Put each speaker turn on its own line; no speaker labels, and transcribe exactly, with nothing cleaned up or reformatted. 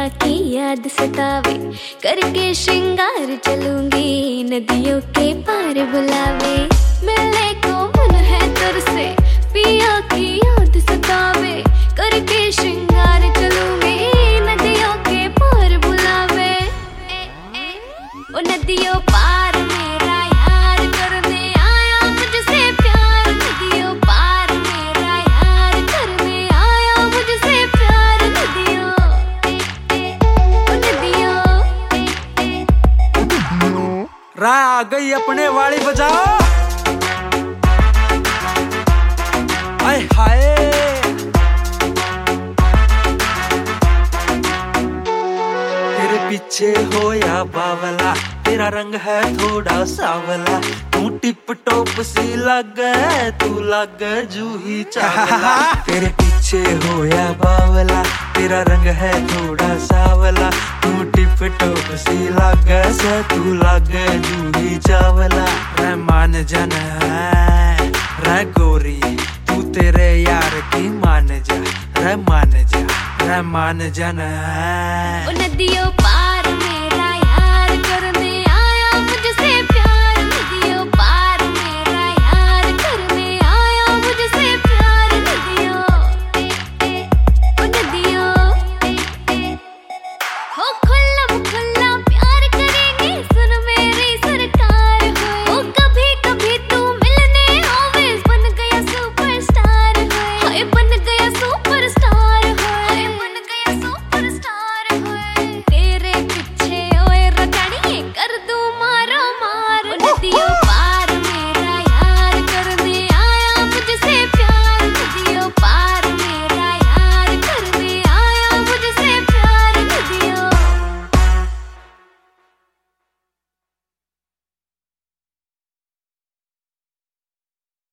पिया की याद सतावे, करके श्रृंगार चलूंगी नदियों के पार बुलावे। मिलने को मन है तरसे, पिया की याद सतावे, करके श्रृंगार चलूंगी नदियों के पार बुलावे। ओ नदियों पार मेरा यार करने आया मुझसे प्यार, नदियों पार मेरा यार करने आया मुझसे प्यार। नदियों ओ नदियों
रा आ गई अपने वाली बजाओ। आय हाय तेरे पीछे होया बावला, तेरा रंग है थोड़ा सावला, तू टिप टॉप सी लागे, तू लागे जूही चावला। तेरे पीछे होया बावला, तेरा रंग है थोड़ा सावला, तू टिप टॉप सी लागे से, तू लागे जूही चावला। रे मान जान है रे गोरी, तू तेरे यार की मान जा, रे मान जा, रे मान जान है।
ओ नदियों